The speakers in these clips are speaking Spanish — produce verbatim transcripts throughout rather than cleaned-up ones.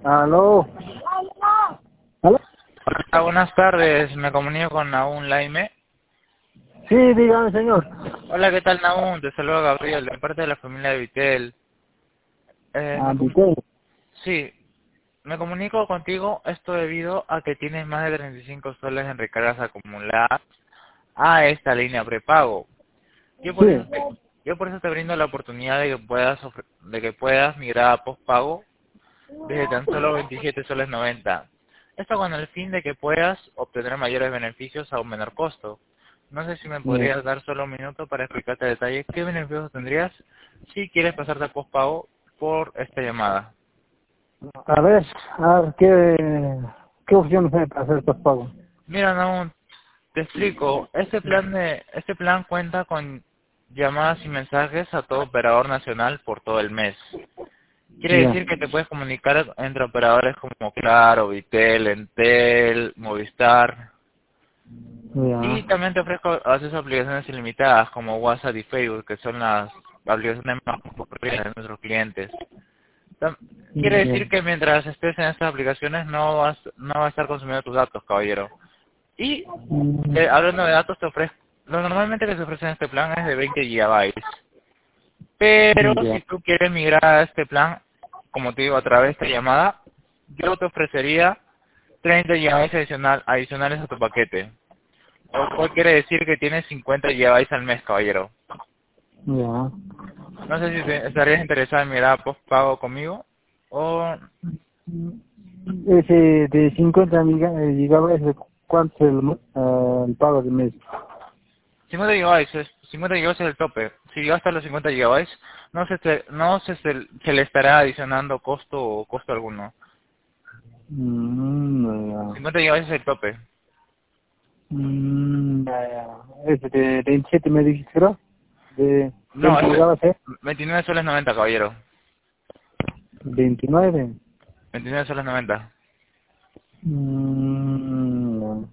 Aló. ¿Aló? Hola, buenas tardes. Me comunico con Nahum Laime. Sí, dígame, señor. Hola, ¿qué tal, Nahum? Te saluda Gabriel, de parte de la familia de Vitel. Eh, Ah, me com- Vitel. sí, me comunico contigo esto debido a que tienes más de treinta y cinco soles en recargas acumuladas a esta línea prepago. Yo por eso Sí. te, yo por eso te brindo la oportunidad de que puedas ofre- de que puedas migrar a postpago desde tan solo veintisiete soles noventa. Esto con el fin de que puedas obtener mayores beneficios a un menor costo. No sé si me Eh, podrías dar solo un minuto para explicarte a detalle qué beneficios tendrías si quieres pasarte a postpago por esta llamada. a ver, a ver, ¿qué, qué opciones hay para hacer estos pagos? Mira, no, te explico. Este plan de este plan cuenta con llamadas y mensajes a todo operador nacional por todo el mes. Quiere Ya. decir que te puedes comunicar entre operadores como Claro, Vitel, Entel, Movistar. Y Ya. también te ofrezco acceso a aplicaciones ilimitadas como WhatsApp y Facebook, que son las aplicaciones más populares de nuestros clientes. Tam- Quiere Ya. decir que mientras estés en estas aplicaciones no vas, no vas a estar consumiendo tus datos, caballero. Y Mm, eh, hablando de datos, te ofrezco, lo normalmente que se ofrece en este plan es de veinte gigabytes. Pero si Ya. tú quieres migrar a este plan, como te digo, a través de esta llamada, yo te ofrecería treinta gigabytes adicional, adicionales a tu paquete. Lo cual quiere decir que tienes cincuenta gigabytes al mes, caballero. Ya. No sé si te, estarías interesado en mirar postpago conmigo o Ese de cincuenta giga- eh, gigabytes, ¿cuánto es el, mo- eh, el pago de mes? cincuenta gigabytes. Es, cincuenta gigabytes es el tope. Si llegas hasta los cincuenta gigabytes, no se, te- no se, se, se le estará adicionando costo o costo alguno. Mm, ya. cincuenta gigabytes es el tope. Mm, ya, ya. Ese de veintisiete me dijiste, ¿no? De No, veinte es gigabytes, ¿eh? veintinueve soles noventa, caballero. veintinueve. veintinueve soles noventa. Mm, no.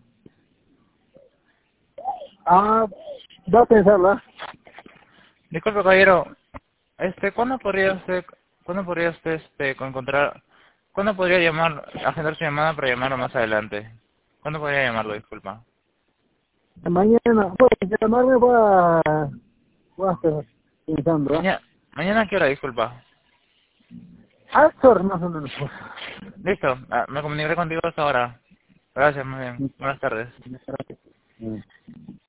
Ah, va a pensarla. Disculpe, caballero. Este, ¿cuándo podría usted, cuándo podría usted, este, encontrar, cuándo podría llamar, agendar su llamada para llamarlo más adelante? ¿Cuándo podría llamarlo? Disculpa. Mañana, pues, llamarme voy a, voy a estar pensando, ¿ah? Mañana, mañana a qué hora, disculpa. Actor, más o menos, pues. Listo, ah, me comunicaré contigo hasta ahora. Gracias, muy bien. Buenas tardes. Mm.